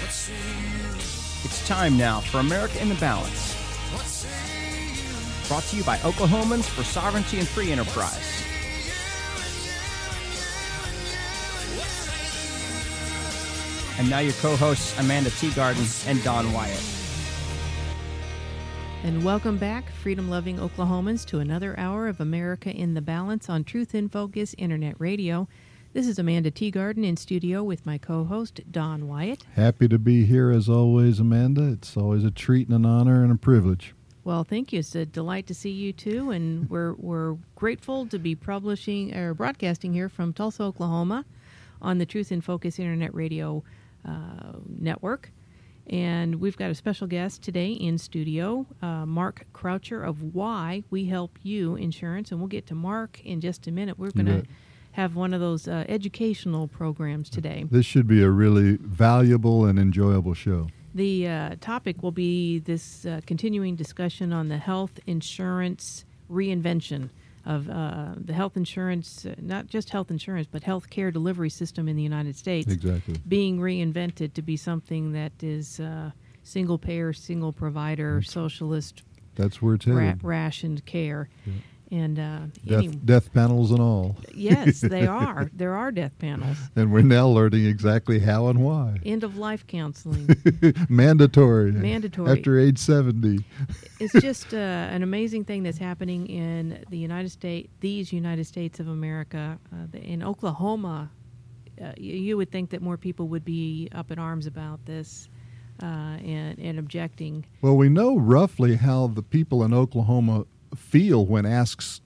It's time now for America in the Balance. Brought to you by Oklahomans for Sovereignty and Free Enterprise. And now your co-hosts, Amanda Teagarden and Don Wyatt. And welcome back, freedom-loving Oklahomans, to another hour of America in the Balance on Truth in Focus Internet Radio. This is Amanda Teagarden in studio with my co-host, Don Wyatt. Happy to be here as always, Amanda. It's always a treat and an honor and a privilege. Well, thank you. It's a delight to see you, too, and we're grateful to be broadcasting here from Tulsa, Oklahoma on the Truth in Focus Internet Radio network. And we've got a special guest today in studio, Mark Croucher of Why We Help You Insurance. And we'll get to Mark in just a minute. We're going to have one of those educational programs today. This should be a really valuable and enjoyable show. The topic will be this continuing discussion on the health insurance reinvention of the health insurance, not just health insurance, but health care delivery system in the United States. Exactly. Being reinvented to be something that is single payer, single provider, socialist. That's where it's headed. Rationed care. Yeah. And death panels and all. Yes, they are. There are death panels. And we're now learning exactly how and why. End-of-life counseling. Mandatory. Mandatory. After age 70. It's just an amazing thing that's happening in the United States, these United States of America. In Oklahoma, you would think that more people would be up in arms about this and objecting. Well, we know roughly how the people in Oklahoma feel when asked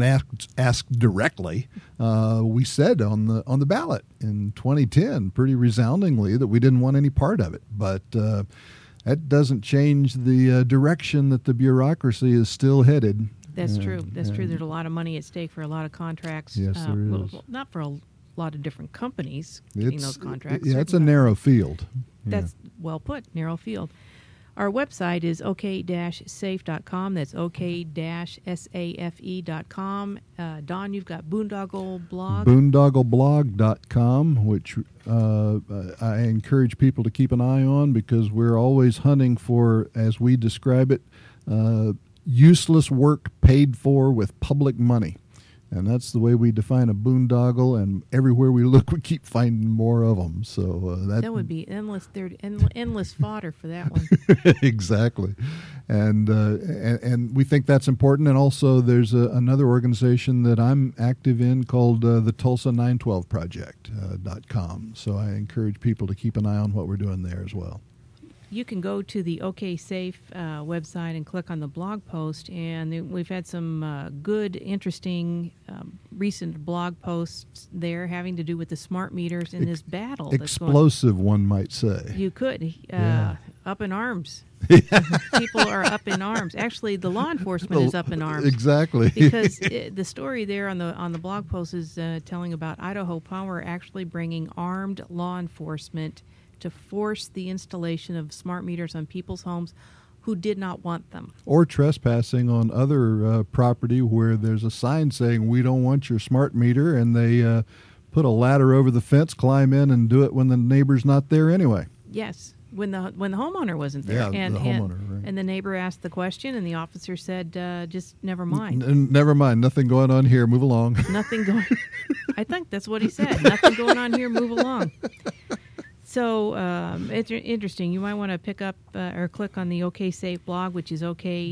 directly. We said on the ballot in 2010 pretty resoundingly that we didn't want any part of it, but that doesn't change the direction that the bureaucracy is still headed. That's true. That's true. There's a lot of money at stake for a lot of contracts. Yes, there is. Well, not for a lot of different companies getting those contracts. Yeah, it's a narrow field. That's well put, narrow field. Our website is ok-safe.com. That's ok-safe.com. Don, you've got Boondoggle Blog. Boondoggle.blog.com, which I encourage people to keep an eye on because we're always hunting for, as we describe it, useless work paid for with public money. And that's the way we define a boondoggle, and everywhere we look, we keep finding more of them. So that would be endless fodder for that one. Exactly, and we think that's important. And also, there's another organization that I'm active in called the Tulsa 912 Project.com. So I encourage people to keep an eye on what we're doing there as well. You can go to the OK Safe website and click on the blog post, and we've had some good, interesting, recent blog posts there having to do with the smart meters in this battle. Explosive, one might say. You could. Up in arms. People are up in arms. Actually, the law enforcement is up in arms. Exactly. Because the story there on the blog post is telling about Idaho Power actually bringing armed law enforcement to force the installation of smart meters on people's homes who did not want them. Or trespassing on other property where there's a sign saying, we don't want your smart meter, and they put a ladder over the fence, climb in, and do it when the neighbor's not there anyway. Yes, when the homeowner wasn't there. Yeah, the homeowner, right. And the neighbor asked the question, and the officer said, just never mind. Never mind. Nothing going on here. Move along. Nothing going I think that's what he said. Nothing going on here. Move along. So it's interesting. You might want to pick up or click on the OK Safe blog, which is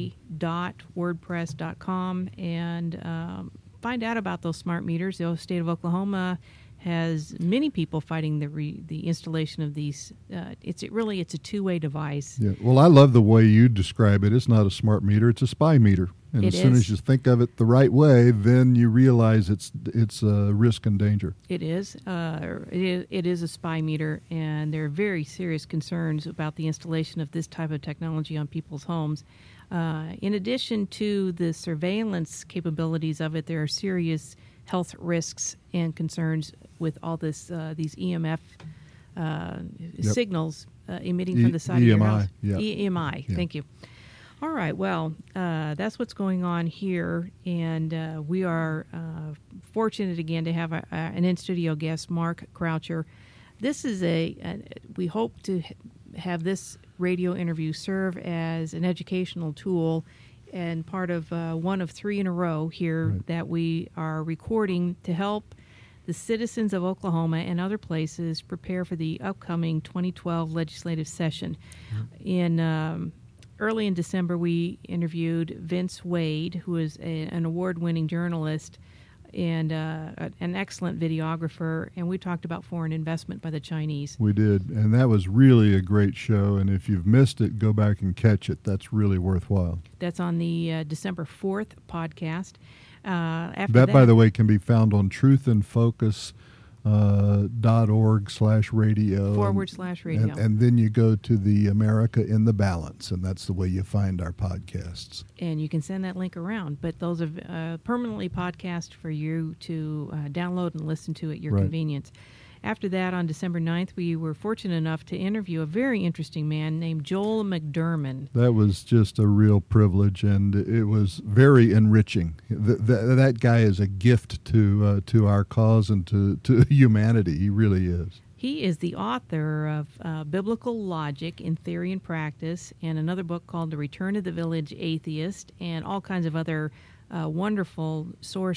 ok.wordpress.com, and find out about those smart meters. The state of Oklahoma has many people fighting the installation of these. It's a two-way device. Yeah. Well, I love the way you describe it. It's not a smart meter; it's a spy meter. And as soon as you think of it the right way, then you realize it's risk and danger. It is. It is a spy meter, and there are very serious concerns about the installation of this type of technology on people's homes. In addition to the surveillance capabilities of it, there are serious health risks and concerns with all these EMF signals emitting from the side of your house. EMI. Yeah. Thank you. All right, well, that's what's going on here, and we are fortunate again to have an in-studio guest, Mark Croucher. This is we hope to have this radio interview serve as an educational tool and part of one of 3 in a row here that we are recording to help the citizens of Oklahoma and other places prepare for the upcoming 2012 legislative session. Early in December, we interviewed Vince Wade, who is an award-winning journalist and an excellent videographer, and we talked about foreign investment by the Chinese. We did, and that was really a great show, and if you've missed it, go back and catch it. That's really worthwhile. That's on the December 4th podcast. After that, by the way, can be found on truthandfocus.org/radio. /radio. And then you go to the America in the Balance, and that's the way you find our podcasts. And you can send that link around, but those are permanently podcast for you to download and listen to at your convenience. After that, on December 9th, we were fortunate enough to interview a very interesting man named Joel McDurmon. That was just a real privilege, and it was very enriching. That guy is a gift to our cause and to humanity. He really is. He is the author of Biblical Logic in Theory and Practice, and another book called The Return of the Village Atheist, and all kinds of other wonderful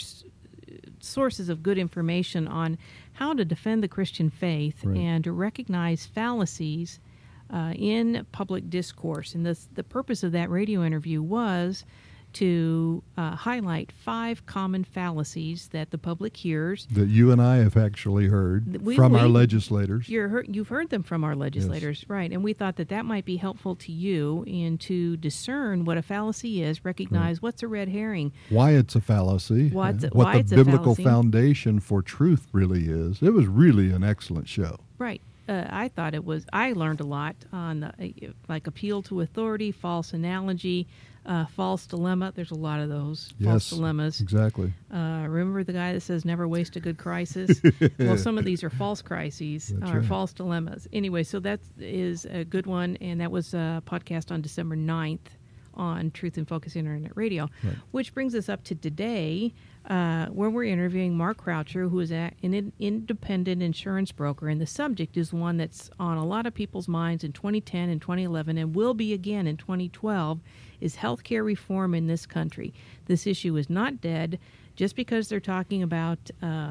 sources of good information on how to defend the Christian faith and to recognize fallacies in public discourse. And the purpose of that radio interview was to highlight 5 common fallacies that the public hears. That you and I have actually heard from our legislators. You've heard them from our legislators, yes. Right. And we thought that might be helpful to you in to discern what a fallacy is, recognize what's a red herring. Why it's a fallacy. What the biblical foundation for truth really is. It was really an excellent show. Right. I thought it was. I learned a lot on like appeal to authority, false analogy, false dilemma. There's a lot of those false dilemmas. Exactly. Remember the guy that says never waste a good crisis? Well, some of these are false crises or false dilemmas. Anyway, so that is a good one, and that was a podcast on December 9th on Truth in Focus Internet Radio, which brings us up to today, where we're interviewing Mark Croucher, who is an independent insurance broker, and the subject is one that's on a lot of people's minds in 2010 and 2011 and will be again in 2012, is healthcare reform in this country. This issue is not dead just because they're talking about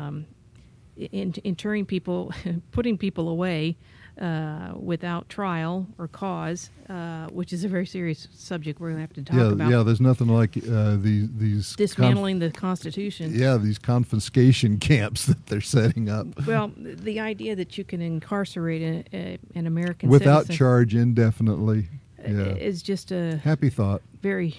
interring people, putting people away without trial or cause, which is a very serious subject we're going to have to talk about. Yeah, there's nothing like these dismantling the Constitution. Yeah, these confiscation camps that they're setting up. Well, the idea that you can incarcerate an American without citizen charge indefinitely is just a happy thought. Very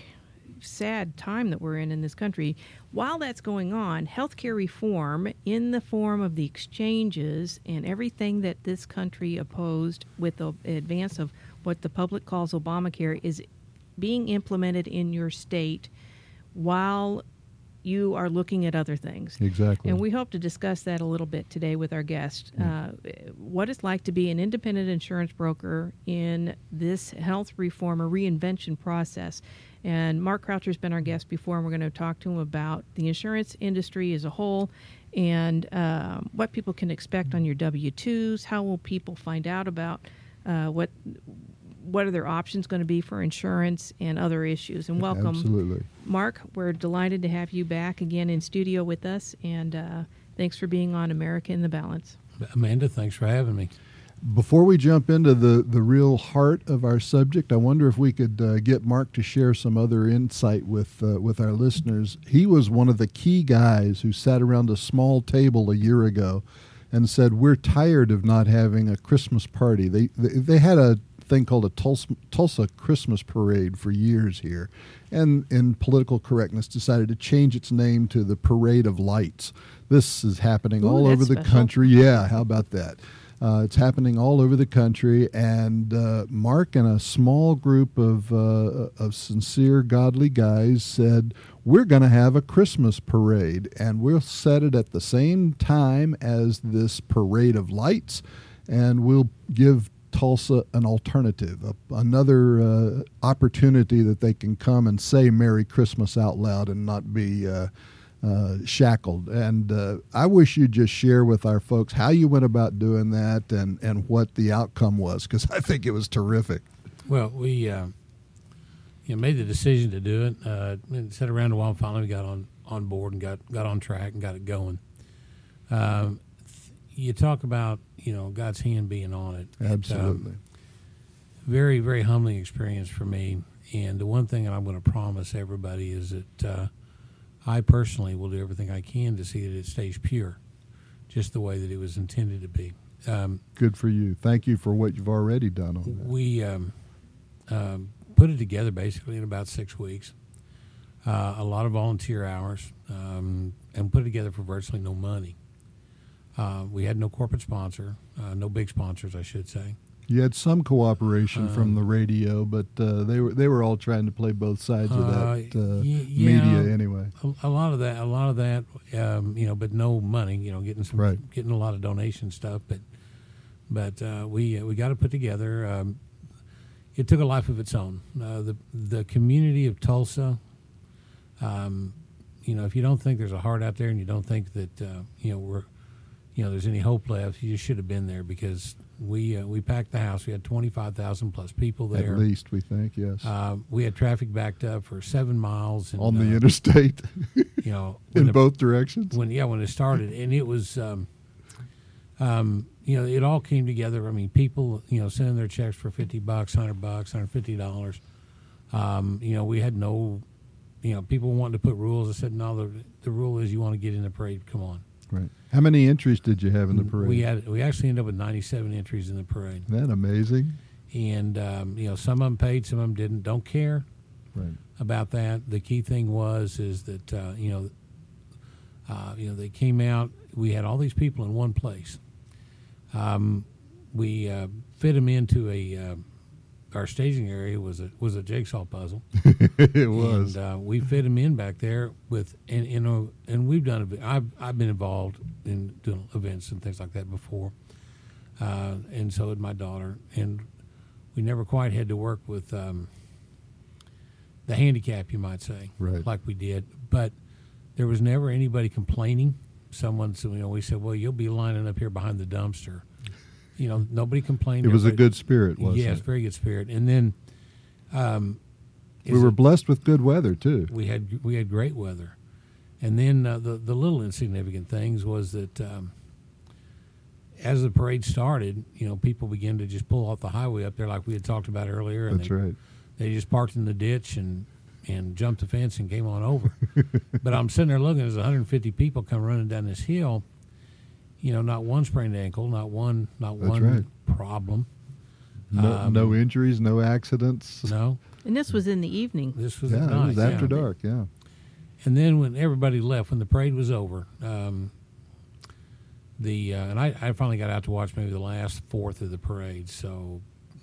sad time that we're in this country. While that's going on, healthcare reform in the form of the exchanges and everything that this country opposed with the advance of what the public calls Obamacare is being implemented in your state while you are looking at other things. Exactly. And we hope to discuss that a little bit today with our guest. What it's like to be an independent insurance broker in this health reform or reinvention process. And Mark Croucher's been our guest before, and we're going to talk to him about the insurance industry as a whole and what people can expect on your W-2s. How will people find out about what are their options going to be for insurance and other issues. And welcome. Absolutely. Mark, we're delighted to have you back again in studio with us, and thanks for being on America in the Balance. Amanda, thanks for having me. Before we jump into the real heart of our subject, I wonder if we could get Mark to share some other insight with our listeners. He was one of the key guys who sat around a small table a year ago and said, we're tired of not having a Christmas party. They had a thing called a Tulsa Christmas parade for years here, and in political correctness decided to change its name to the Parade of Lights. This is happening all over the country. Yeah, how about that? It's happening all over the country, and Mark and a small group of sincere, godly guys said, we're going to have a Christmas parade, and we'll set it at the same time as this Parade of Lights, and we'll give Tulsa an alternative, another opportunity that they can come and say Merry Christmas out loud and not be shackled. And I wish you'd just share with our folks how you went about doing that and what the outcome was, because I think it was terrific. Well, we made the decision to do it. And sat around a while, and finally we got on board and got on track and got it going. You talk about God's hand being on it. Absolutely. Very, very humbling experience for me. And the one thing that I'm going to promise everybody is that I personally will do everything I can to see that it stays pure, just the way that it was intended to be. Good for you. Thank you for what you've already done on that. We put it together basically in about 6 weeks. A lot of volunteer hours, and put it together for virtually no money. We had no corporate sponsor, no big sponsors, I should say. You had some cooperation from the radio, but they were all trying to play both sides of that media anyway. A lot of that, but no money. Getting a lot of donation stuff, but we got it put together. It took a life of its own. The community of Tulsa. If you don't think there's a heart out there, and you don't think that there's any hope left, you should have been there, because we packed the house. We had 25,000 plus people there. At least, we think, yes. We had traffic backed up for 7 miles on the interstate. In both directions. When it started, and it was, it all came together. I mean, people, sending their checks for $50, $100, $150. We had no, people wanted to put rules. I said, no, the rule is you want to get in the parade. Come on. Right. How many entries did you have in the parade? We actually ended up with 97 entries in the parade. Isn't that amazing? And some of them paid, some of them didn't. Don't care about that. The key thing is that they came out. We had all these people in one place. We fit them into our staging area was a jigsaw puzzle. It was. And we fit them in back there with and we've done. I've been involved in doing events and things like that before, and so did my daughter. And we never quite had to work with the handicap, you might say, like we did. But there was never anybody complaining. We said, well, you'll be lining up here behind the dumpster. Nobody complained. It was a good spirit, wasn't it? Yes, very good spirit. And then we were blessed with good weather too. We had great weather. And then the little insignificant things was that as the parade started, people began to just pull off the highway up there like we had talked about earlier. And That's right. They just parked in the ditch and jumped the fence and came on over. But I'm sitting there looking, there's 150 people come running down this hill. Not one sprained ankle, not one problem. No injuries, no accidents. No. And this was in the evening. This was at night. It was after dark, yeah. And then when everybody left, when the parade was over, and I finally got out to watch maybe the last fourth of the parade. So,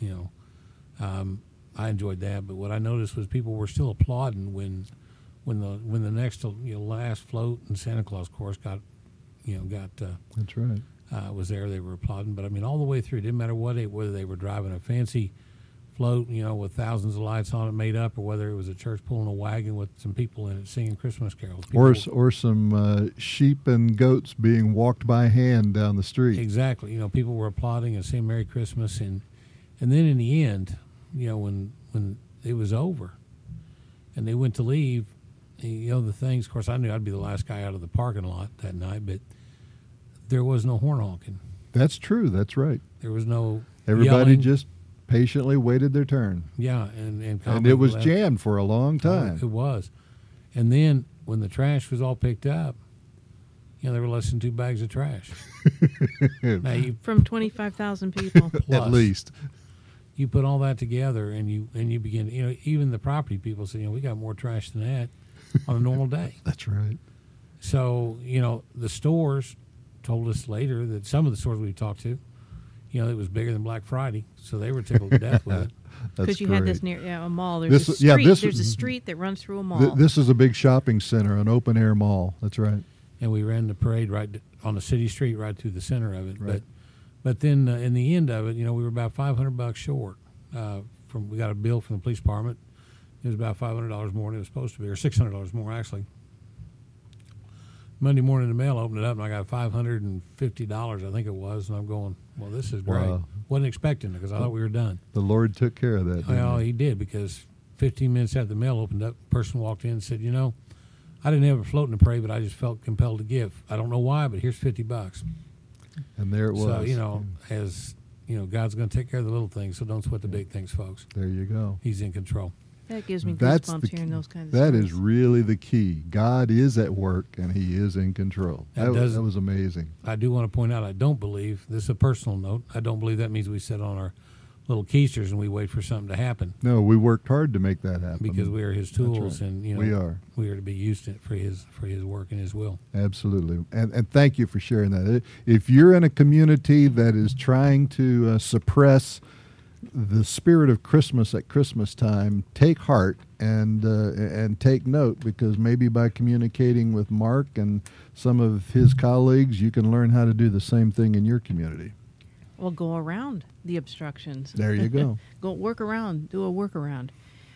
I enjoyed that. But what I noticed was people were still applauding when the next last float and Santa Claus chorus got. That's right. Was there. They were applauding. But, I mean, all the way through, it didn't matter whether they were driving a fancy float, with thousands of lights on it made up, or whether it was a church pulling a wagon with some people in it singing Christmas carols. Or some sheep and goats being walked by hand down the street. Exactly. People were applauding and saying Merry Christmas. And then in the end, when it was over and they went to leave, the things, of course, I knew I'd be the last guy out of the parking lot that night, but there was no horn honking. That's true. That's right. There was no Everybody yelling. just patiently waited their turn. Yeah, and it was jammed for a long time. It was. And then when the trash was all picked up, there were less than 2 bags of trash. Now from 25,000 people. At least. You put all that together and you begin, even the property people say, we got more trash than that on a normal day. That's right. So, the stores told us later that some of the stores we talked to, it was bigger than Black Friday, so they were tickled to death with it. Because you had this near a mall. There's a street that runs through a mall. This is a big shopping center, an open-air mall. That's right. And we ran the parade right on the city street right through the center of it. Right. But then in the end of it, we were about $500 short. We got a bill from the police department. It was about $500 more than it was supposed to be, or $600 more, actually. Monday morning, the mail opened it up, and I got $550, I think it was, and I'm going, well, this is great. Wow. Wasn't expecting it because I thought we were done. The Lord took care of that. Didn't Well, he? he did, because 15 minutes after the mail opened up, a person walked in and said, I didn't have a float in the parade, but I just felt compelled to give. I don't know why, but here's $50. And there it was. So, God's going to take care of the little things, so don't sweat the big things, folks. There you go. He's in control. That gives me That's goosebumps the hearing key. those kinds of That stories. is really the key. God is at work, and He is in control. That That was amazing. I do want to point out, I don't believe, this is a personal note, I don't believe that means we sit on our little keisters and we wait for something to happen, No, we worked hard to make that happen. because we are His tools, right. and We are. we are to be used for His work and His will. Absolutely. And thank you for sharing that. If you're in a community that is trying to suppress the spirit of Christmas at Christmas time, take heart and take note, because maybe by communicating with Mark and some of his colleagues, you can learn how to do the same thing in your community. Well, go around the obstructions. There you go. Go work around, do a workaround.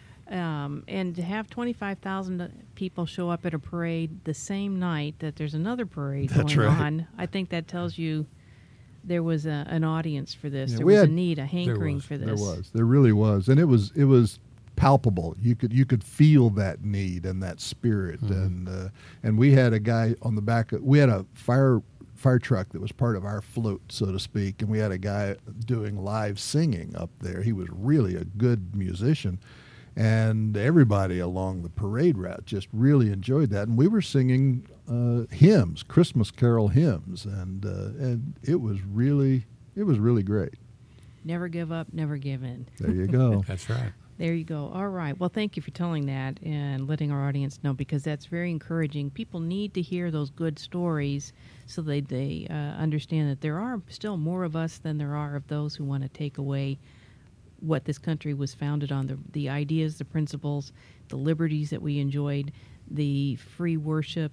And to have 25,000 people show up at a parade the same night that there's another parade That's going right. on, I think that tells you there was an audience for this. Yeah, there we was a had- need, a hankering was. for this. There really was, and it was palpable. You could feel that need and that spirit, and we had a guy on the back. We had a fire truck that was part of our float, so to speak, and we had a guy doing live singing up there. He was really a good musician, and everybody along the parade route just really enjoyed that. And we were singing hymns, Christmas carol hymns, and it was really great. Never give up, never give in. There you go. That's right. There you go. All right. Well, thank you for telling that and letting our audience know, because that's very encouraging. People need to hear those good stories so they understand that there are still more of us than there are of those who want to take away what this country was founded on, the ideas, the principles, the liberties that we enjoyed, the free worship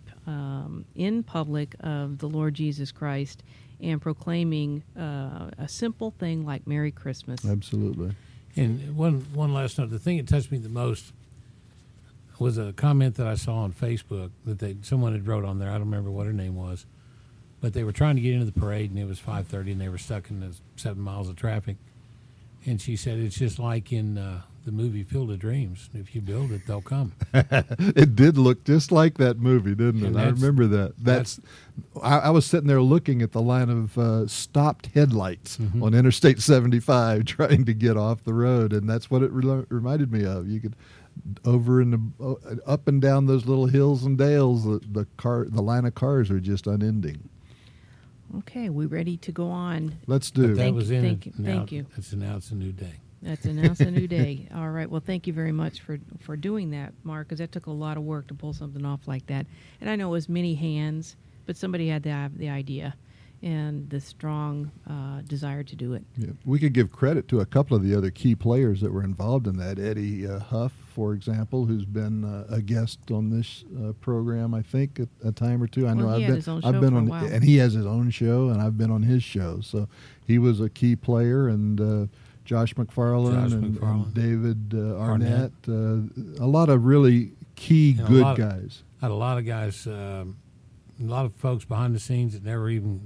in public of the Lord Jesus Christ, and proclaiming a simple thing like Merry Christmas. Absolutely. And one last note, the thing that touched me the most was a comment that I saw on Facebook that someone had wrote on there. I don't remember what her name was, but they were trying to get into the parade, and it was 5:30, and they were stuck in the 7 miles of traffic. And she said, it's just like in the movie Field of Dreams. If you build it, they'll come. It did look just like that movie, didn't it? And I remember that. I was sitting there looking at the line of stopped headlights on Interstate 75 trying to get off the road, and that's what it reminded me of. You could over in the up and down those little hills and dales, the line of cars are just unending. Okay, we ready to go on? Let's do. That was in. Thank you. It's announced a new day. That's announced a new day. All right. Well, thank you very much for doing that, Mark, because that took a lot of work to pull something off like that. And I know it was many hands, but somebody had the idea and the strong desire to do it. Yeah. We could give credit to a couple of the other key players that were involved in that. Eddie Huff, for example, who's been a guest on this program, I think, a time or two. I know Well, he I've had been, his own I've show been for a on, while. and he has his own show, and I've been on his show. So he was a key player, and Josh McFarland and David Arnett, a lot of really key And good guys. I had a lot of guys, a lot of folks behind the scenes that never even,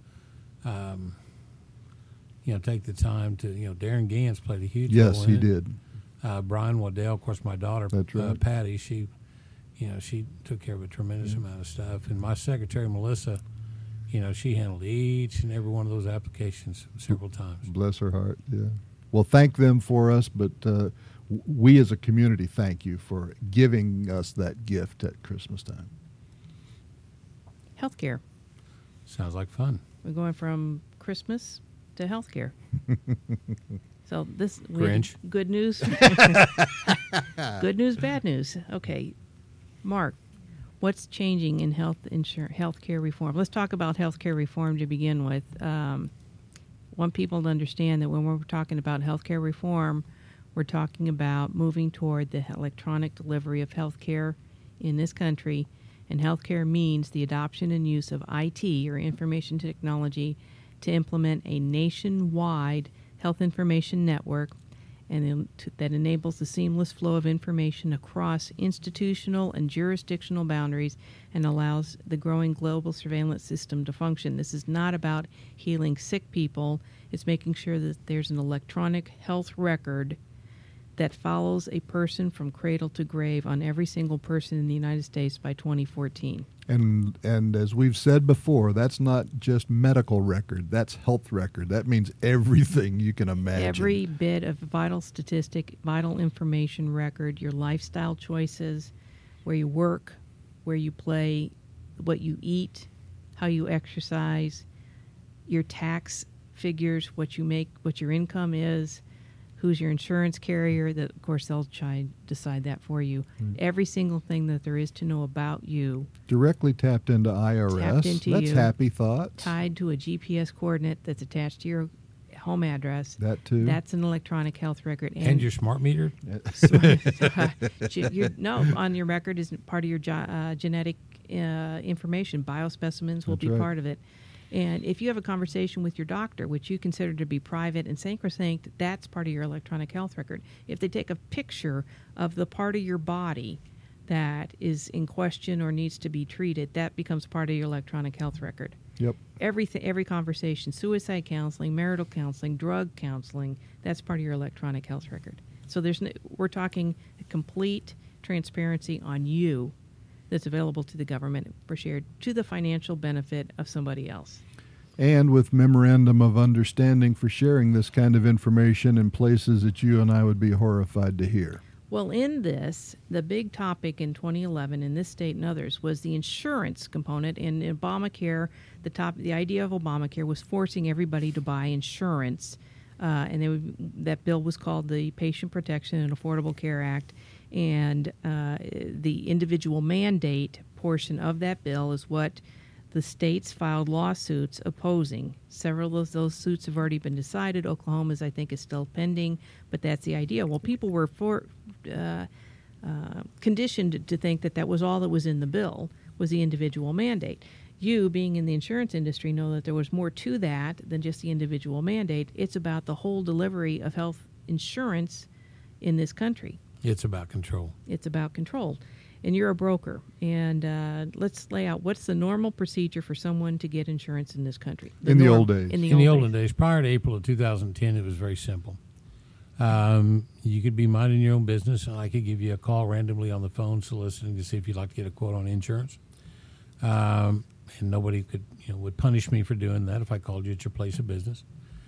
take the time to, Darren Gans played a huge role Yes, in he it. did. Brian Waddell, of course, my daughter, That's right. Patty, she took care of a tremendous amount of stuff. And my secretary, Melissa, she handled each and every one of those applications several times. Bless her heart, yeah. Well, thank them for us, but we as a community thank you for giving us that gift at Christmas time. Healthcare. Sounds like fun. We're going from Christmas to healthcare. So this Grinch. Good news. Good news, bad news. Okay, Mark, what's changing in healthcare reform? Let's talk about healthcare reform to begin with. Want people to understand that when we're talking about healthcare reform, we're talking about moving toward the electronic delivery of healthcare in this country. And healthcare means the adoption and use of IT, or information technology, to implement a nationwide health information network and that enables the seamless flow of information across institutional and jurisdictional boundaries and allows the growing global surveillance system to function. This is not about healing sick people. It's making sure that there's an electronic health record that follows a person from cradle to grave on every single person in the United States by 2014. And as we've said before, that's not just medical record, that's health record. That means everything you can imagine. Every bit of vital statistic, vital information record, your lifestyle choices, where you work, where you play, what you eat, how you exercise, your tax figures, what you make, what your income is, who's your insurance carrier. That, of course, they'll try and decide that for you. Every single thing that there is to know about you. Directly tapped into IRS. Tapped into That's you, happy thoughts. Tied to a GPS coordinate that's attached to your home address. That too. That's an electronic health record. And your smart meter? No, on your record is part of your genetic information. Biospecimens will That's be right. part of it. And if you have a conversation with your doctor, which you consider to be private and sacrosanct, that's part of your electronic health record. If they take a picture of the part of your body that is in question or needs to be treated, that becomes part of your electronic health record. Yep. Every conversation, suicide counseling, marital counseling, drug counseling, that's part of your electronic health record. So we're talking complete transparency on you that's available to the government for shared to the financial benefit of somebody else. And with memorandum of understanding for sharing this kind of information in places that you and I would be horrified to hear. Well, in this, the big topic in 2011 in this state and others was the insurance component. In Obamacare, the idea of Obamacare was forcing everybody to buy insurance, and that bill was called the Patient Protection and Affordable Care Act. And the individual mandate portion of that bill is what the states filed lawsuits opposing. Several of those suits have already been decided. Oklahoma's, I think, is still pending, but that's the idea. Well, people were conditioned to think that was all that was in the bill, was the individual mandate. You, being in the insurance industry, know that there was more to that than just the individual mandate. It's about the whole delivery of health insurance in this country. It's about control. It's about control. And you're a broker. And let's lay out what's the normal procedure for someone to get insurance in this country. In the old days. In the olden days, prior to April of 2010, it was very simple. You could be minding your own business, and I could give you a call randomly on the phone soliciting to see if you'd like to get a quote on insurance. And nobody would punish me for doing that if I called you at your place of business.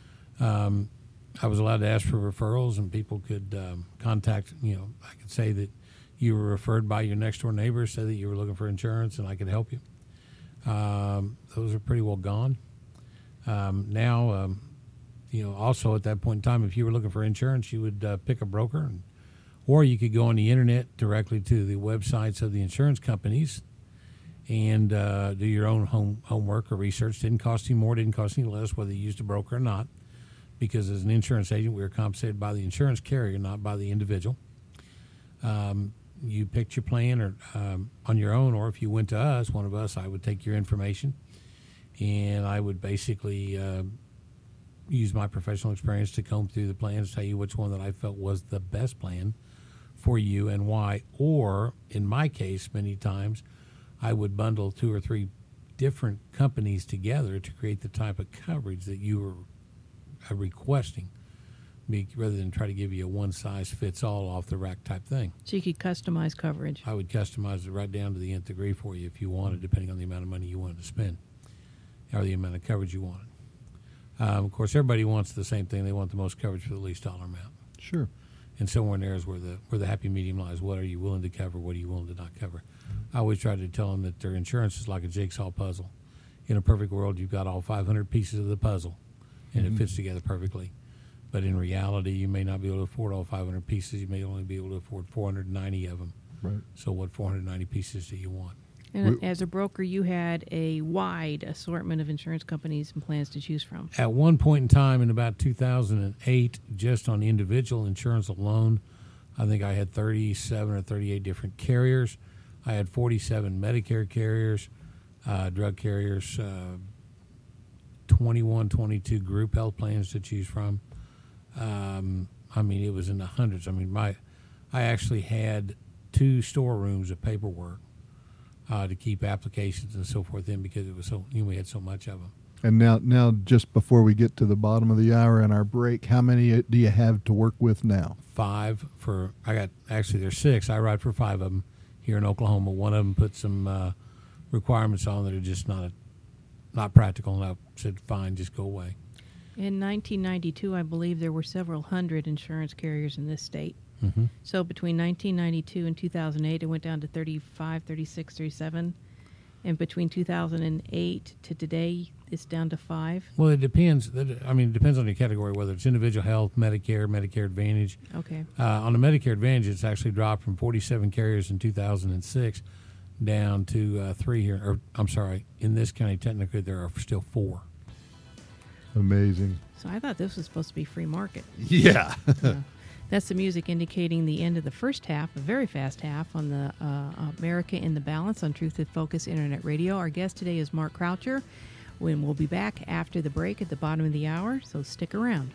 I was allowed to ask for referrals, and people could contact, I could say that you were referred by your next door neighbor, said that you were looking for insurance, and I could help you. Those are pretty well gone. Now, also at that point in time, if you were looking for insurance, you would pick a broker, or you could go on the internet directly to the websites of the insurance companies and do your own homework or research. Didn't cost you more, didn't cost you less, whether you used a broker or not. Because as an insurance agent, we were compensated by the insurance carrier, not by the individual. You picked your plan or on your own, or if you went to us, one of us, I would take your information, and I would basically use my professional experience to comb through the plans, tell you which one that I felt was the best plan for you and why. Or, in my case, many times, I would bundle 2 or 3 different companies together to create the type of coverage that you were requesting, rather than try to give you a one-size-fits-all off-the-rack type thing. So you could customize coverage. I would customize it right down to the nth degree for you if you wanted, depending on the amount of money you wanted to spend or the amount of coverage you wanted. Of course, everybody wants the same thing. They want the most coverage for the least dollar amount. Sure. And somewhere in there is where the happy medium lies. What are you willing to cover? What are you willing to not cover? I always try to tell them that their insurance is like a jigsaw puzzle. In a perfect world, you've got all 500 pieces of the puzzle, and it fits together perfectly. But in reality, you may not be able to afford all 500 pieces. You may only be able to afford 490 of them. Right. So what 490 pieces do you want? And as a broker, you had a wide assortment of insurance companies and plans to choose from. At one point in time in about 2008, just on individual insurance alone, I think I had 37 or 38 different carriers. I had 47 Medicare carriers, drug carriers, 21, 22 group health plans to choose from. I mean, it was in the hundreds. I mean, I actually had 2 storerooms of paperwork to keep applications and so forth in, because it was so, we had so much of them. And now, just before we get to the bottom of the hour and our break, how many do you have to work with now? 5 there's 6. I write for 5 of them here in Oklahoma. One of them put some requirements on that are just not practical, and I said, fine, just go away. In 1992, I believe there were several hundred insurance carriers in this state. Mm-hmm. So between 1992 and 2008, it went down to 35, 36, 37. And between 2008 to today, it's down to 5. Well, it depends. I mean, it depends on your category, whether it's individual health, Medicare, Medicare Advantage. Okay. On the Medicare Advantage, it's actually dropped from 47 carriers in 2006 down to 3 here. Or, I'm sorry, in this county, technically, there are still 4. Amazing. So I thought this was supposed to be free market. Yeah. That's the music indicating the end of the first half, a very fast half, on the America in the Balance on Truth in Focus Internet Radio. Our guest today is Mark Croucher. We'll be back after the break at the bottom of the hour, so stick around.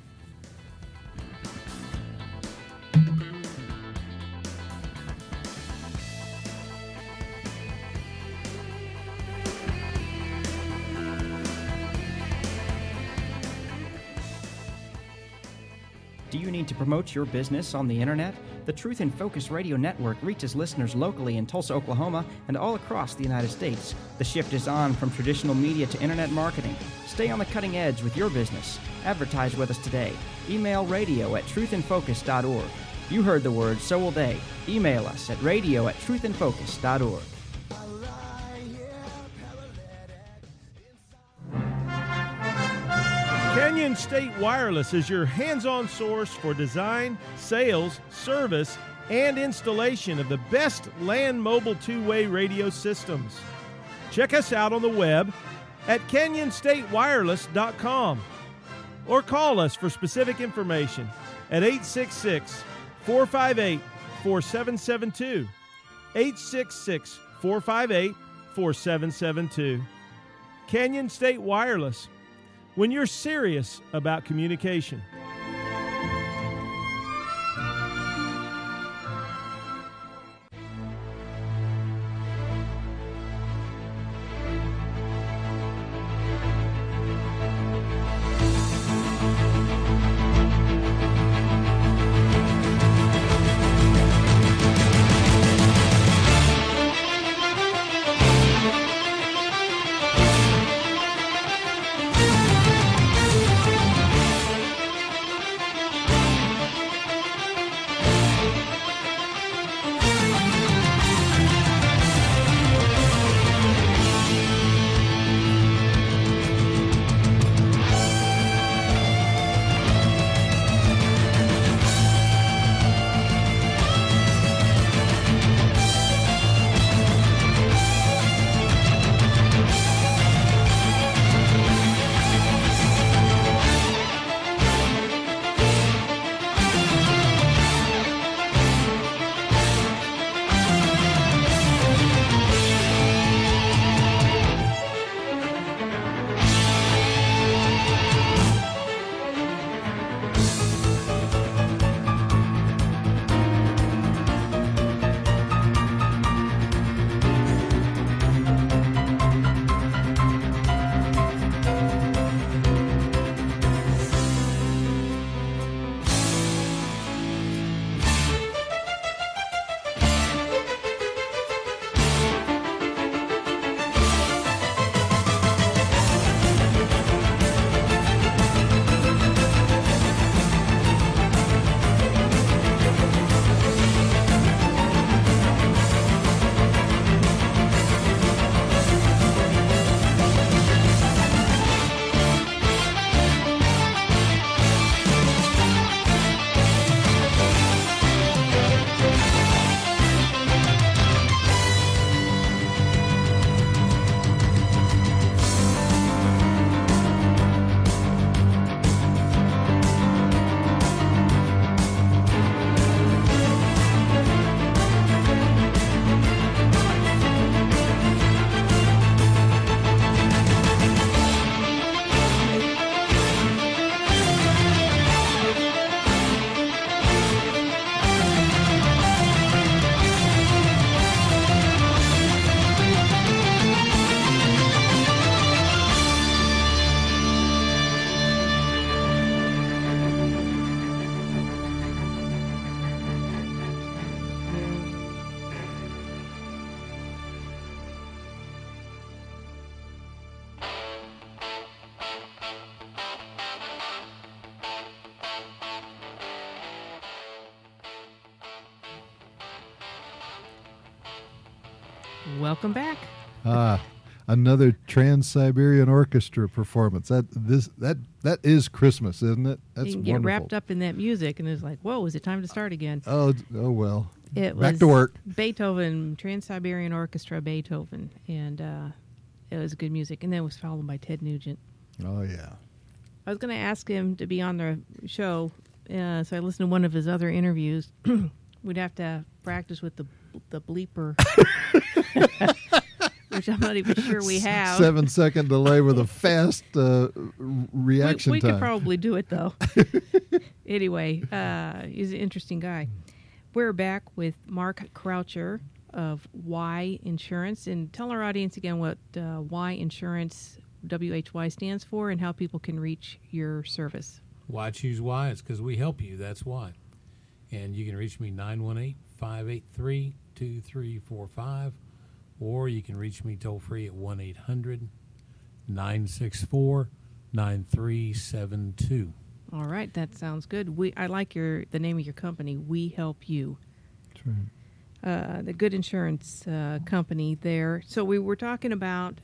Do you need to promote your business on the internet? The Truth in Focus Radio Network reaches listeners locally in Tulsa, Oklahoma, and all across the United States. The shift is on from traditional media to internet marketing. Stay on the cutting edge with your business. Advertise with us today. Email radio@truthinfocus.org. You heard the word, so will they. Email us at radio@truthinfocus.org. Canyon State Wireless is your hands-on source for design, sales, service, and installation of the best land mobile two-way radio systems. Check us out on the web at canyonstatewireless.com or call us for specific information at 866-458-4772, 866-458-4772. Canyon State Wireless, when you're serious about communication. Welcome back. Another Trans-Siberian Orchestra performance. That is Christmas, isn't it? That's You can get wonderful. wrapped up in that music, and it's like, whoa, is it time to start again? Oh well. It Back was to work. Beethoven, Trans-Siberian Orchestra, Beethoven, and it was good music. And then it was followed by Ted Nugent. Oh yeah. I was going to ask him to be on the show, so I listened to one of his other interviews. We'd have to practice with the bleeper, which I'm not even sure we have. 7-second delay with a fast reaction we time. could probably do it, though. Anyway, he's an interesting guy. We're back with Mark Croucher of Y Insurance. And tell our audience again what Y Insurance, WHY, stands for and how people can reach your service. Why choose Y? It's because we help you. That's why. And you can reach me 918-583-2345, or you can reach me toll free at 1-800-964-9372. All right, that sounds good. I like the name of your company. We help you. That's right. The Good Insurance company there. So we were talking about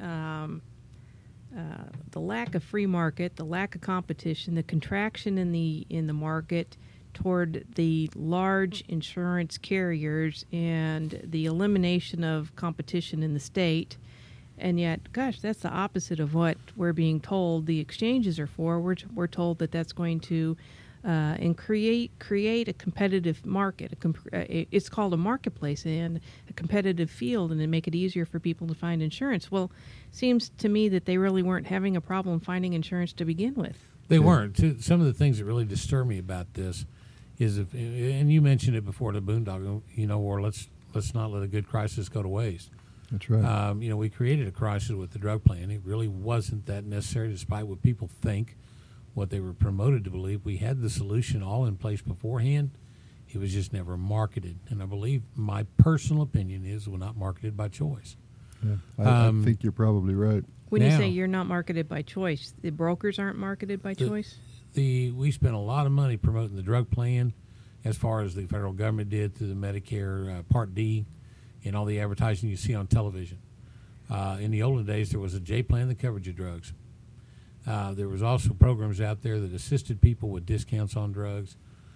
the lack of free market, the lack of competition, the contraction in the market toward the large insurance carriers, and the elimination of competition in the state. And yet, gosh, that's the opposite of what we're being told the exchanges are for. We're told that that's going to and create a competitive market. It's called a marketplace and a competitive field, and then make it easier for people to find insurance. Well, seems to me that they really weren't having a problem finding insurance to begin with. They weren't. Some of the things that really disturb me about this is, and you mentioned it before, the boondoggle, or let's not let a good crisis go to waste. That's right. We created a crisis with the drug plan. It really wasn't that necessary, despite what people think, what they were promoted to believe. We had the solution all in place beforehand. It was just never marketed. And I believe, my personal opinion is, we're not marketed by choice. Yeah, I think you're probably right. When you Now- say you're not marketed by choice, the brokers aren't marketed by choice? We spent a lot of money promoting the drug plan, as far as the federal government did through the Medicare Part D and all the advertising you see on television. In the olden days, there was a J plan that covered your drugs. There was also programs out there that assisted people with discounts on drugs.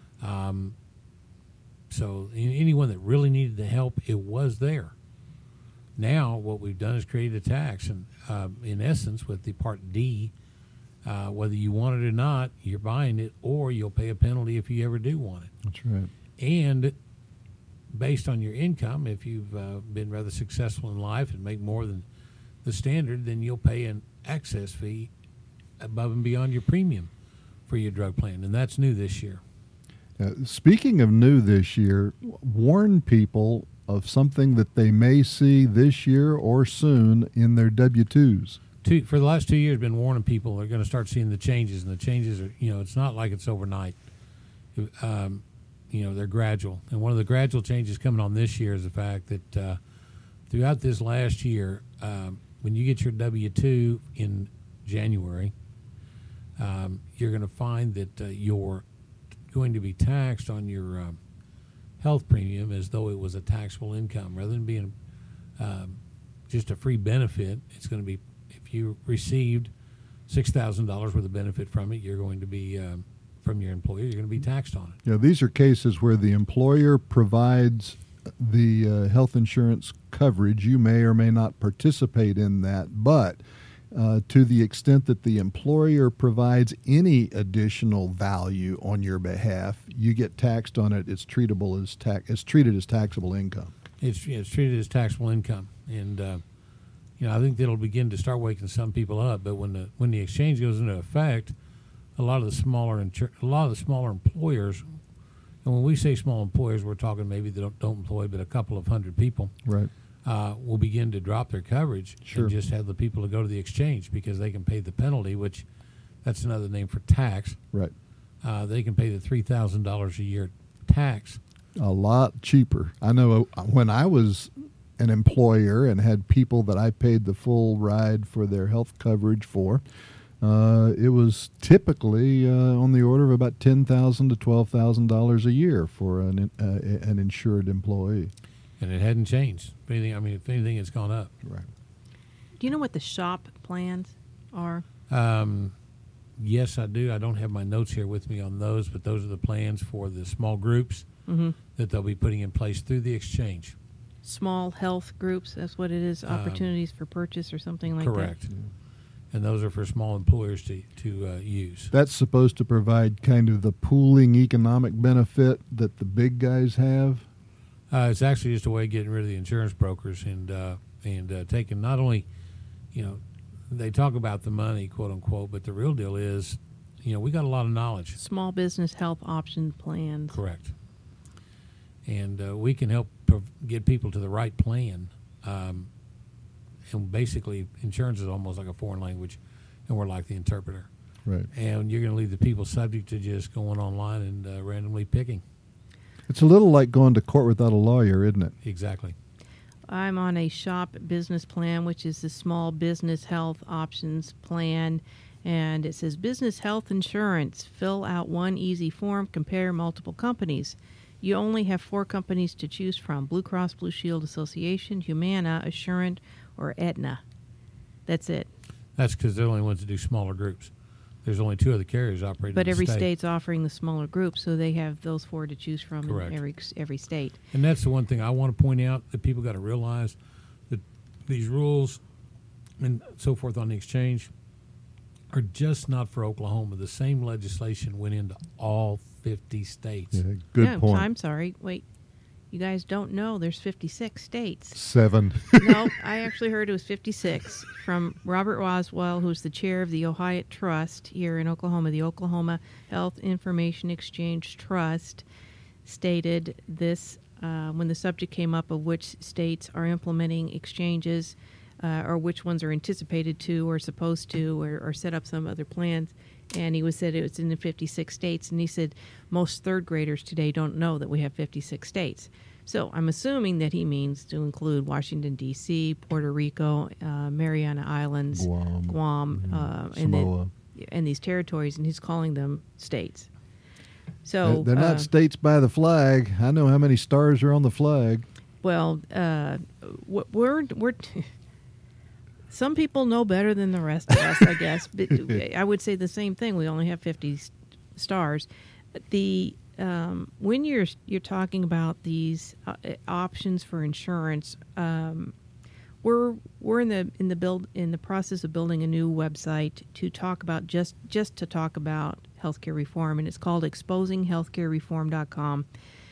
So anyone that really needed the help, it was there. Now what we've done is created a tax, and in essence, with the Part D, whether you want it or not, you're buying it, or you'll pay a penalty if you ever do want it. That's right. And based on your income, if you've been rather successful in life and make more than the standard, then you'll pay an excess fee above and beyond your premium for your drug plan, and that's new this year. Speaking of new this year, warn people of something that they may see this year or soon in their W-2s. For the last 2 years, been warning people they're going to start seeing the changes, and the changes are, it's not like it's overnight. They're gradual. And one of the gradual changes coming on this year is the fact that throughout this last year, when you get your W-2 in January, you're going to find that you're going to be taxed on your health premium as though it was a taxable income. Rather than being just a free benefit, it's going to be, if you received $6,000 worth of benefit from it, you're going to be, from your employer, you're going to be taxed on it. Yeah, these are cases where the employer provides the health insurance coverage. You may or may not participate in that, but to the extent that the employer provides any additional value on your behalf, you get taxed on it. It's treatable as it's treated as taxable income. It's treated as taxable income, and I think that'll begin to start waking some people up. But when the exchange goes into effect, a lot of the smaller employers, and when we say small employers, we're talking maybe they don't employ but a couple of hundred people. Right. Will begin to drop their coverage. Sure. And just have the people to go to the exchange, because they can pay the penalty, which that's another name for tax. Right. They can pay the $3,000 a year tax. A lot cheaper. I know when I was an employer and had people that I paid the full ride for their health coverage for, it was typically on the order of about $10,000 to $12,000 a year for an insured employee. and it hadn't changed. If anything, it's gone up. Right. Do you know what the shop plans are? Yes, I do. I don't have my notes here with me on those, but those are the plans for the small groups that they'll be putting in place through the exchange. Small health groups, that's what it is, opportunities for purchase or something like that? Correct. And those are for small employers to use. That's supposed to provide kind of the pooling economic benefit that the big guys have. It's actually just a way of getting rid of the insurance brokers and taking not only, they talk about the money, quote unquote, but the real deal is, we got a lot of knowledge. Small business health option plans. Correct. And we can help get people to the right plan. And basically, insurance is almost like a foreign language, and we're like the interpreter. Right. And you're going to leave the people subject to just going online and randomly picking. It's a little like going to court without a lawyer, isn't it? Exactly. I'm on a shop business plan, which is the small business health options plan. And it says business health insurance. Fill out one easy form. Compare multiple companies. You only have 4 companies to choose from: Blue Cross Blue Shield Association, Humana, Assurant, or Aetna. That's it. That's because they're the only ones that do smaller groups. There's only 2 other carriers operating But in the every state. state's offering the smaller group, so they have those 4 to choose from Correct. in every state. And that's the one thing I want to point out, that people got to realize that these rules and so forth on the exchange are just not for Oklahoma. The same legislation went into all 50 states. Yeah, good No, point. I'm sorry. Wait. You guys don't know there's 56 states. 7. No, I actually heard it was 56 from Robert Roswell, who's the chair of the Ohio Trust here in Oklahoma. The Oklahoma Health Information Exchange Trust stated this when the subject came up of which states are implementing exchanges or which ones are anticipated to or supposed to or set up some other plans. And he said it was in the 56 states. And he said most third graders today don't know that we have 56 states. So I'm assuming that he means to include Washington, D.C., Puerto Rico, Mariana Islands, Guam Samoa. and these territories, and he's calling them states. So They're not states by the flag. I know how many stars are on the flag. well, we're some people know better than the rest of us, I guess. But I would say the same thing. We only have 50 stars. The when you're talking about these options for insurance, we're in the process of building a new website to talk about just to talk about healthcare reform, and it's called exposinghealthcarereform.com.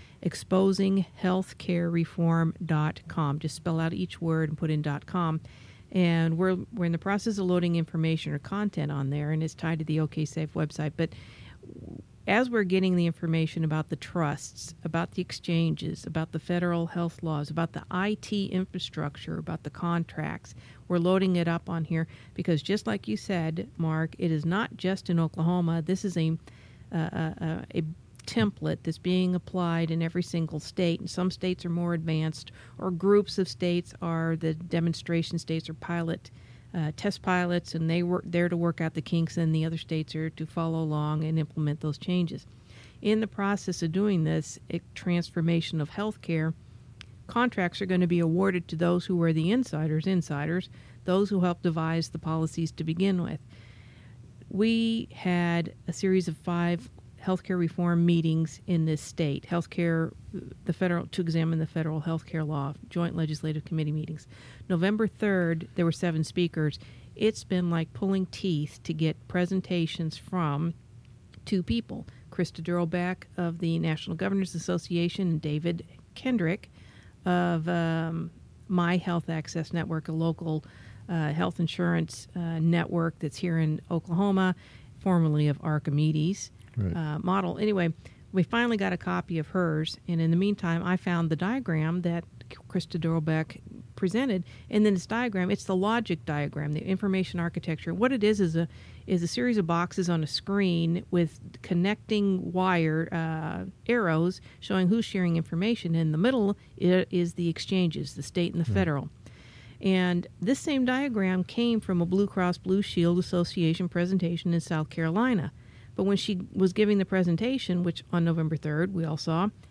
exposinghealthcarereform.com. Just spell out each word and put in .com. And we're in the process of loading information or content on there, and it's tied to the OKSafe website. But as we're getting the information about the trusts, about the exchanges, about the federal health laws, about the IT infrastructure, about the contracts, we're loading it up on here because just like you said, Mark, it is not just in Oklahoma. This is a template that's being applied in every single state, and some states are more advanced, or groups of states are the demonstration states or test pilots, and they were there to work out the kinks, and the other states are to follow along and implement those changes. In the process of doing this transformation of healthcare, contracts are going to be awarded to those who were the insiders, those who helped devise the policies to begin with. We had a series of 5 healthcare reform meetings in this state, to examine the federal healthcare law, joint legislative committee meetings. November 3rd, there were 7 speakers. It's been like pulling teeth to get presentations from 2 people, Krista Durlbeck of the National Governors Association and David Kendrick of My Health Access Network, a local health insurance network that's here in Oklahoma, formerly of Archimedes. Right. Model. Anyway, we finally got a copy of hers, and in the meantime, I found the diagram that Krista Durlbeck presented, and then this diagram, it's the logic diagram, the information architecture. What it is a series of boxes on a screen with connecting wire arrows showing who's sharing information. In the middle is the exchanges, the state and the federal. And this same diagram came from a Blue Cross Blue Shield Association presentation in South Carolina. But when she was giving the presentation, which on November 3rd we all saw,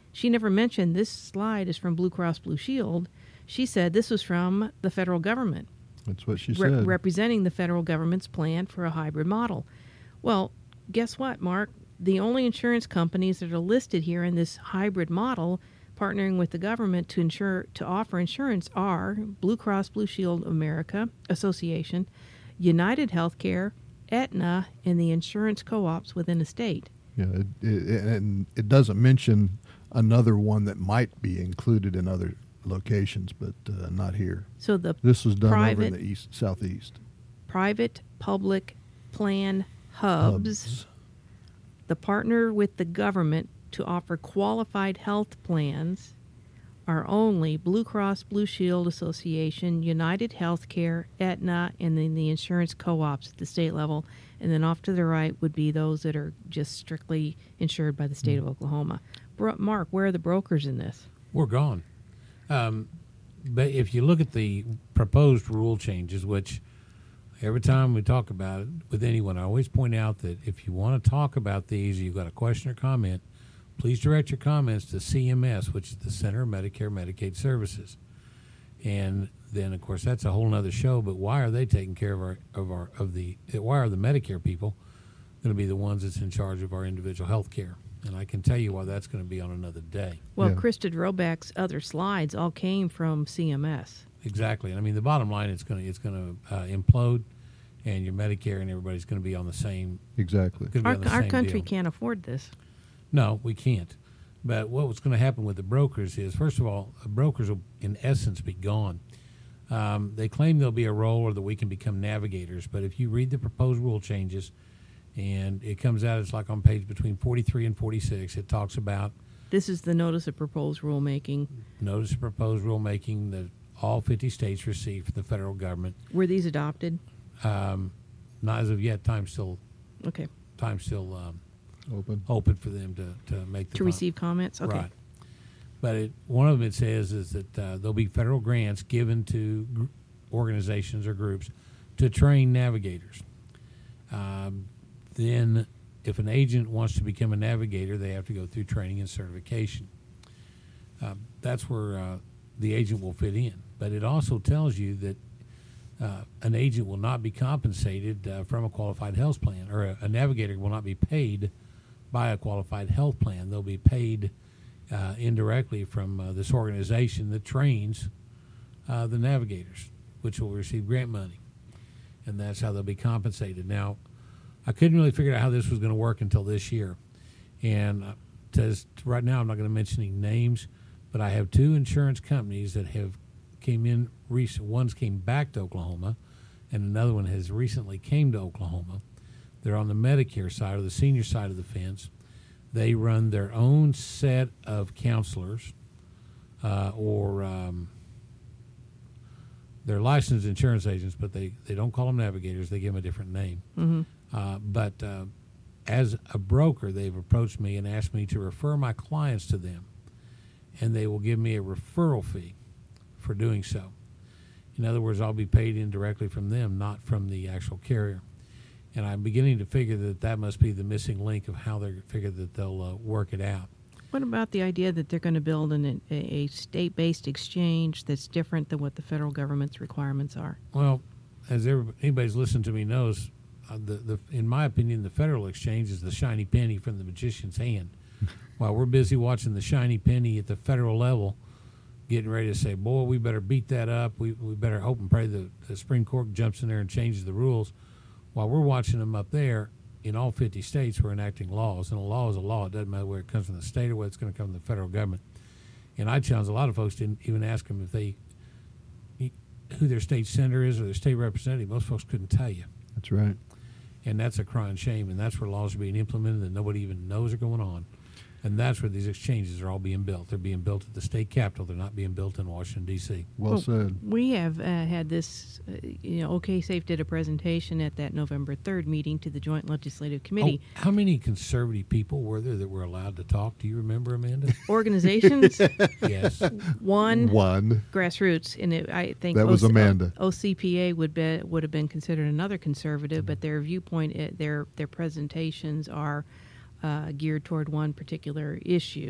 She never mentioned this slide is from Blue Cross Blue Shield. She said this was from the federal government. That's what she said. Representing the federal government's plan for a hybrid model. Well, guess what, Mark? The only insurance companies that are listed here in this hybrid model partnering with the government to offer insurance are Blue Cross Blue Shield America Association, United Healthcare, Aetna, and the insurance co-ops within a state. Yeah, and it doesn't mention another one that might be included in other locations, but not here. So this was done over in the southeast. Private public plan hubs. The partner with the government to offer qualified health plans are only Blue Cross Blue Shield Association, United Healthcare, Aetna, and then the insurance co-ops at the state level. And then off to the right would be those that are just strictly insured by the state of Oklahoma. Mark, where are the brokers in this? We're gone. But if you look at the proposed rule changes, which every time we talk about it with anyone, I always point out that if you want to talk about these, you've got a question or comment, please direct your comments to CMS, which is the Center of Medicare Medicaid Services. And then, of course, that's a whole other show. But why are they taking care why are the Medicare people going to be the ones that's in charge of our individual health care? And I can tell you why that's going to be on another day. Well, Krista Drobak's other slides all came from CMS. Exactly. I mean, the bottom line, it's going to implode, and your Medicare and everybody's going to be on the same. Exactly. Our country can't afford this. No, we can't. But what's going to happen with the brokers is, first of all, brokers will, in essence, be gone. They claim there'll be a role or that we can become navigators. But if you read the proposed rule changes, and it comes out, it's like on page between 43 and 46, it talks about. This is the notice of proposed rulemaking. Notice of proposed rulemaking that all 50 states received from the federal government. Were these adopted? Not as of yet. Time's still open for them to make the receive comments. Okay. Right. But one of them it says is that there'll be federal grants given to organizations or groups to train navigators. Then, if an agent wants to become a navigator, they have to go through training and certification. That's where the agent will fit in. But it also tells you that an agent will not be compensated from a qualified health plan, or a navigator will not be paid by a qualified health plan. They'll be paid indirectly from this organization that trains the navigators, which will receive grant money. And that's how they'll be compensated. Now, I couldn't really figure out how this was going to work until this year. And right now, I'm not going to mention any names, but I have two insurance companies that have came in recent. One's came back to Oklahoma, and another one has recently came to Oklahoma. They're on the Medicare side or the senior side of the fence. They run their own set of counselors, they're licensed insurance agents, but they don't call them navigators. They give them a different name. Mm-hmm. But as a broker, they've approached me and asked me to refer my clients to them, and they will give me a referral fee for doing so. In other words, I'll be paid indirectly from them, not from the actual carrier. And I'm beginning to figure that must be the missing link of how they figure that they'll work it out. What about the idea that they're going to build a state-based exchange that's different than what the federal government's requirements are? Well, as anybody's listened to me knows, in my opinion, the federal exchange is the shiny penny from the magician's hand. While we're busy watching the shiny penny at the federal level, getting ready to say, boy, we better beat that up. We better hope and pray the Supreme Court jumps in there and changes the rules. While we're watching them up there, in all 50 states, we're enacting laws. And a law is a law. It doesn't matter where it comes from the state or where it's going to come from the federal government. And I challenge a lot of folks to even ask them who their state senator is or their state representative. Most folks couldn't tell you. That's right. And that's a crying shame. And that's where laws are being implemented that nobody even knows are going on. And that's where these exchanges are all being built. They're being built at the state capitol. They're not being built in Washington, D.C. Well said. We have had this, OK Safe did a presentation at that November 3rd meeting to the Joint Legislative Committee. Oh, how many conservative people were there that were allowed to talk? Do you remember, Amanda? Organizations? Yes. One. Grassroots. And I think that was Amanda. OCPA would have been considered another conservative, but their viewpoint, their presentations are geared toward one particular issue.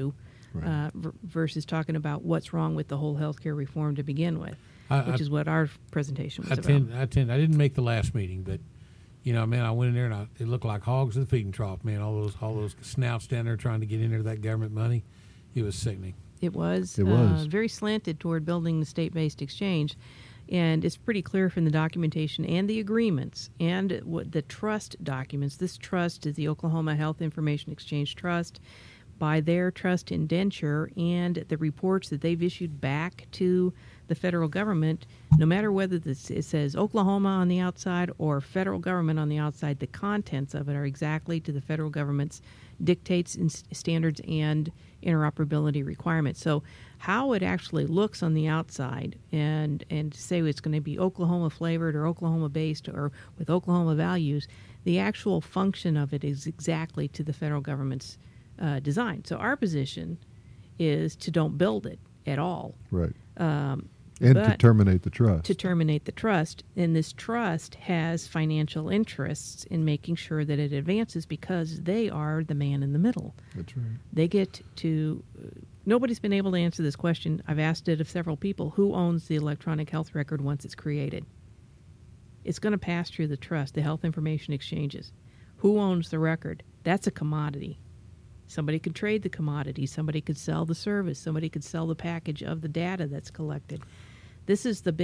Right. versus talking about what's wrong with the whole healthcare reform to begin with, which is what our presentation was about. I didn't make the last meeting, but man, I went in there and it looked like hogs at the feeding trough. Man, all those snouts down there trying to get in there that government money, it was sickening. It was was. very slanted toward building the state-based exchange. And it's pretty clear from the documentation and the agreements and what the trust documents. This trust is the Oklahoma Health Information Exchange Trust. By their trust indenture and the reports that they've issued back to the federal government, no matter whether it says Oklahoma on the outside or federal government on the outside, the contents of it are exactly to the federal government's dictates and standards and interoperability requirements. So how it actually looks on the outside and to say it's going to be Oklahoma flavored or Oklahoma based or with Oklahoma values, the actual function of it is exactly to the federal government's design. So our position is to don't build it at all. Right. And to terminate the trust. To terminate the trust. And this trust has financial interests in making sure that it advances because they are the man in the middle. That's right. They get to... Nobody's been able to answer this question. I've asked it of several people. Who owns the electronic health record once it's created? It's going to pass through the trust, the health information exchanges. Who owns the record? That's a commodity. Somebody could trade the commodity. Somebody could sell the service. Somebody could sell the package of the data that's collected. This is the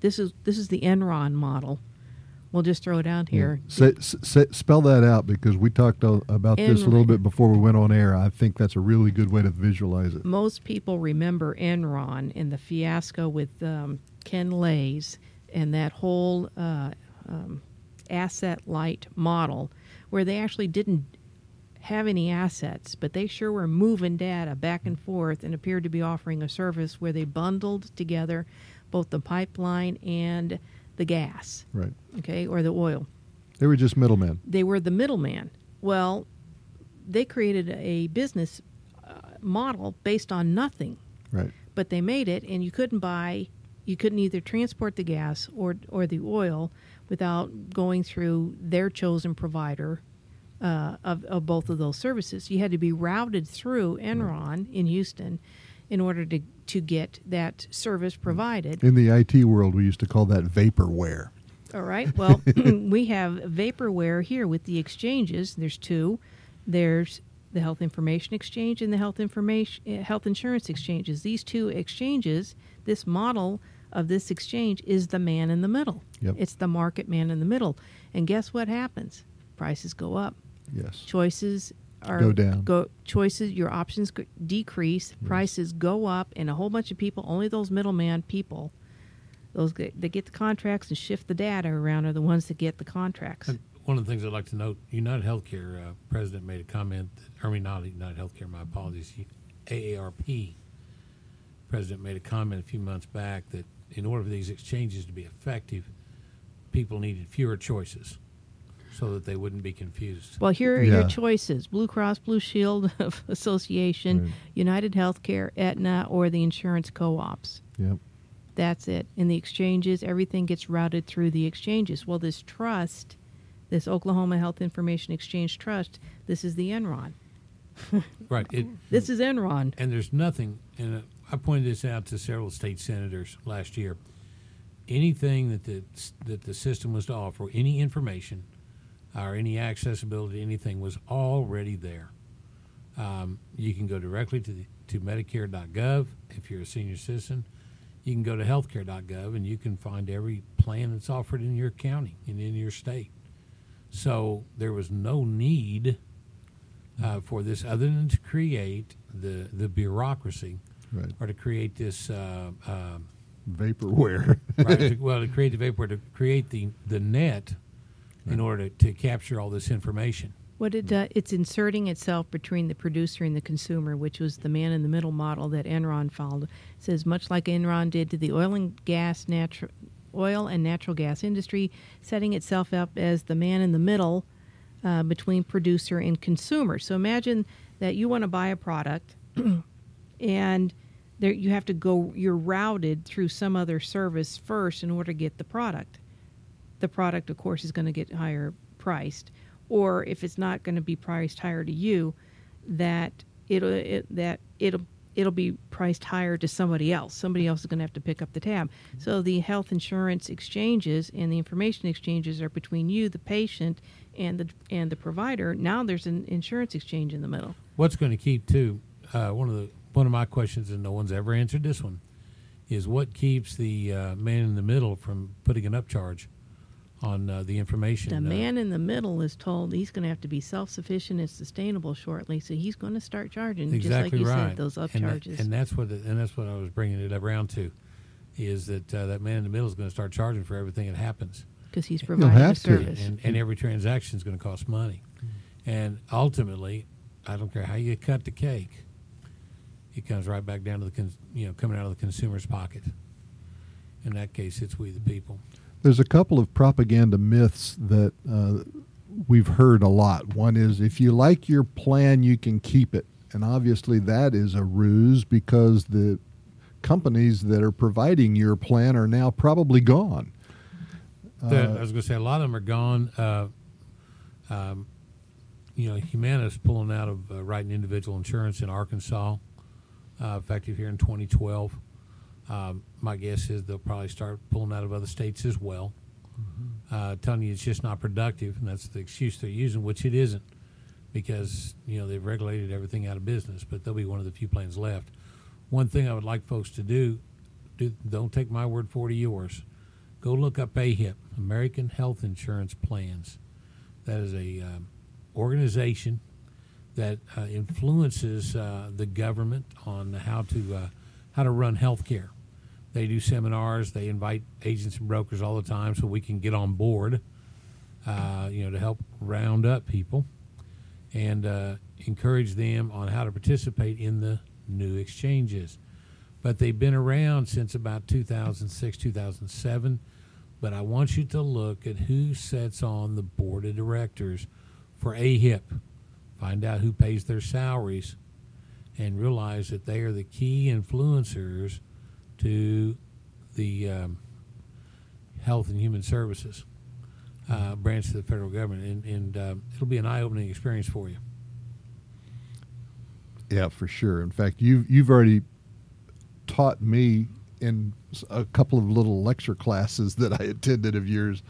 Enron model. We'll just throw it out here. Spell that out because we talked about this a little bit before we went on air. I think that's a really good way to visualize it. Most people remember Enron and the fiasco with Ken Lays and that whole asset-light model where they actually didn't have any assets, but they sure were moving data back and forth and appeared to be offering a service where they bundled together both the pipeline and the gas, right? Okay, or the oil. They were just middlemen. They were the middleman. Well, they created a business model based on nothing, right? But they made it, and you couldn't either transport the gas or the oil without going through their chosen provider of both of those services. You had to be routed through Enron in Houston in order to get that service provided. In the IT world, we used to call that vaporware. All right. Well, we have vaporware here with the exchanges. There's two. There's the Health Information Exchange and the Health Insurance Exchanges. These two exchanges, this model of this exchange is the man in the middle. Yep. It's the market man in the middle. And guess what happens? Prices go up. Yes. Choices go down. Your options decrease. Yes. Prices go up, and a whole bunch of people, only those middleman people, those that get the contracts and shift the data around are the ones that get the contracts. And one of the things I'd like to note, United Healthcare president made a comment, not United Healthcare, my apologies, AARP president made a comment a few months back that in order for these exchanges to be effective, people needed fewer choices so that they wouldn't be confused. Well, here are your choices: Blue Cross Blue Shield Association, right. United Healthcare, Aetna, or the insurance co-ops. Yep. That's it. In the exchanges, everything gets routed through the exchanges. Well, this trust, this Oklahoma Health Information Exchange Trust, this is the Enron. Right. This is Enron. And there's nothing, and I pointed this out to several state senators last year, anything that the system was to offer, any information or any accessibility to anything was already there. You can go directly to Medicare.gov if you're a senior citizen. You can go to healthcare.gov and you can find every plan that's offered in your county and in your state. So there was no need for this other than to create the bureaucracy, right. or to create this vaporware. Right. To create the vaporware, to create the net in order to capture all this information. What it's inserting itself between the producer and the consumer, which was the man in the middle model that Enron followed. It says much like Enron did to the oil and natural gas industry, setting itself up as the man in the middle between producer and consumer. So imagine that you want to buy a product, and you have to go. You're routed through some other service first in order to get the product. The product, of course, is going to get higher priced. Or if it's not going to be priced higher to you, that it'll be priced higher to somebody else. Somebody else is going to have to pick up the tab. So the health insurance exchanges and the information exchanges are between you, the patient, and the provider. Now there's an insurance exchange in the middle. What's going to keep too? One of my questions, and no one's ever answered this one, is what keeps the man in the middle from putting an upcharge on the information? The man in the middle is told he's going to have to be self-sufficient and sustainable shortly, so he's going to start charging, exactly just like you right. said, those upcharges. And that's what I was bringing it around to, is that that man in the middle is going to start charging for everything that happens, because he's providing a service. and every transaction is going to cost money. And ultimately, I don't care how you cut the cake, it comes right back down to coming out of the consumer's pocket. In that case, it's we the people. There's a couple of propaganda myths that we've heard a lot. One is, if you like your plan, you can keep it. And obviously that is a ruse, because the companies that are providing your plan are now probably gone. I was going to say, a lot of them are gone. Humana's pulling out of writing individual insurance in Arkansas, effective here in 2012. My guess is they'll probably start pulling out of other states as well. Telling you it's just not productive, and that's the excuse they're using, which it isn't, because they've regulated everything out of business. But they'll be one of the few plans left. One thing I would like folks to do, don't take my word for it or yours. Go look up AHIP, American Health Insurance Plans. That is a organization that influences the government on how to run healthcare. They do seminars. They invite agents and brokers all the time, so we can get on board, to help round up people and encourage them on how to participate in the new exchanges. But they've been around since about 2006, 2007. But I want you to look at who sits on the board of directors for AHIP. Find out who pays their salaries, and realize that they are the key influencers to the Health and Human Services branch of the federal government, and it'll be an eye-opening experience for you. Yeah, for sure. In fact, you've already taught me in a couple of little lecture classes that I attended of yours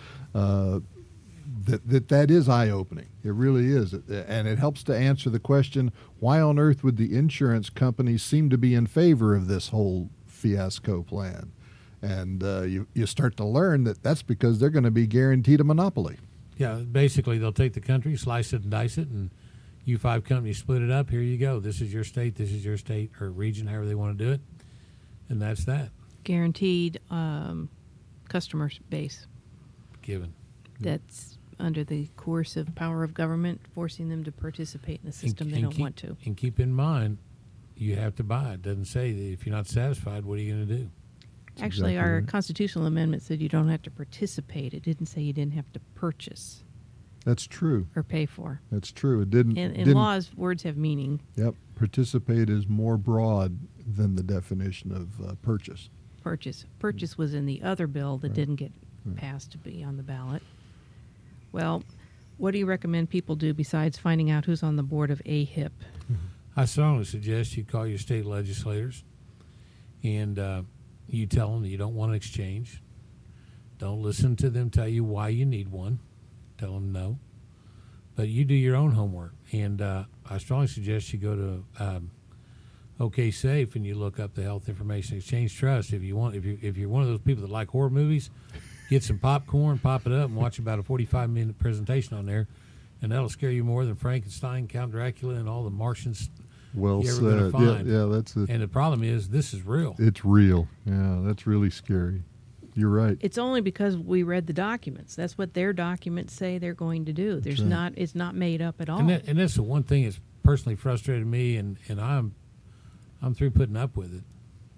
that is eye-opening. It really is. And it helps to answer the question, why on earth would the insurance companies seem to be in favor of this whole fiasco plan? And you start to learn that that's because they're going to be guaranteed a monopoly. Yeah, basically they'll take the country, slice it and dice it, and you five companies split it up. Here you go. This is your state, or region, however they want to do it. And that's that. Guaranteed customer base. Given. That's under the coercive power of government, forcing them to participate in a system they don't want to. And keep in mind, you have to buy. It doesn't say that if you're not satisfied, what are you going to do? That's Actually, exactly our right. constitutional amendment said you don't have to participate. It didn't say you didn't have to purchase That's true. or pay for. That's true. It didn't. In laws, words have meaning. Yep. Participate is more broad than the definition of purchase. Purchase was in the other bill that didn't get passed to be on the ballot. Well, what do you recommend people do besides finding out who's on the board of AHIP? I strongly suggest you call your state legislators and you tell them that you don't want to exchange. Don't listen to them tell you why you need one. Tell them no. But you do your own homework. And I strongly suggest you go to OK Safe and you look up the Health Information Exchange Trust. If you're one of those people that like horror movies, get some popcorn, pop it up, and watch about a 45-minute presentation on there, and that'll scare you more than Frankenstein, Count Dracula, and all the Martians Well you're ever said. going to find. Yeah, that's it. And the problem is, this is real. It's real. Yeah, that's really scary. You're right. It's only because we read the documents. That's what their documents say they're going to do. There's right. it's not made up at all. And that's the one thing that's personally frustrated me, and I'm through putting up with it.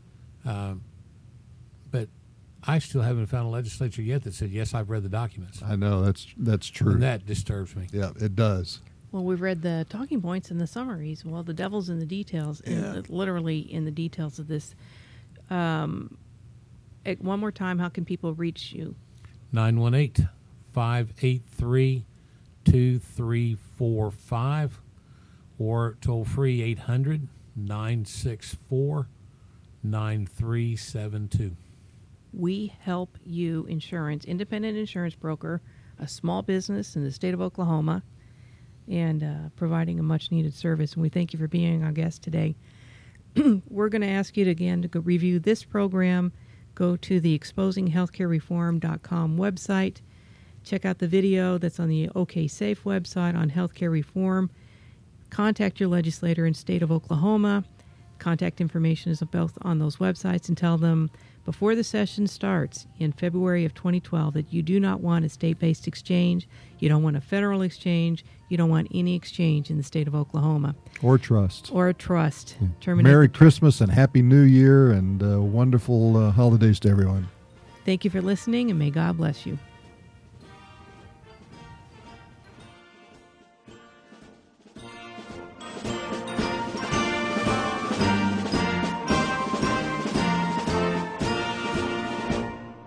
But I still haven't found a legislature yet that said, yes, I've read the documents. I know that's true. And that disturbs me. Yeah, it does. Well, we've read the talking points and the summaries. Well, the devil's in the details, literally in the details of this. One more time, how can people reach you? 918-583-2345. or toll free 800-964-9372. We Help You Insurance, independent insurance broker, a small business in the state of Oklahoma, and providing a much-needed service. And we thank you for being our guest today. We're going to ask you to go review this program. Go to the exposinghealthcarereform.com website. Check out the video that's on the OK Safe website on healthcare reform. Contact your legislator in the state of Oklahoma. Contact information is both on those websites, and tell them before the session starts in February of 2012 that you do not want a state-based exchange, you don't want a federal exchange, you don't want any exchange in the state of Oklahoma. Or trust. Or a trust. Merry Christmas and Happy New Year and wonderful holidays to everyone. Thank you for listening, and may God bless you.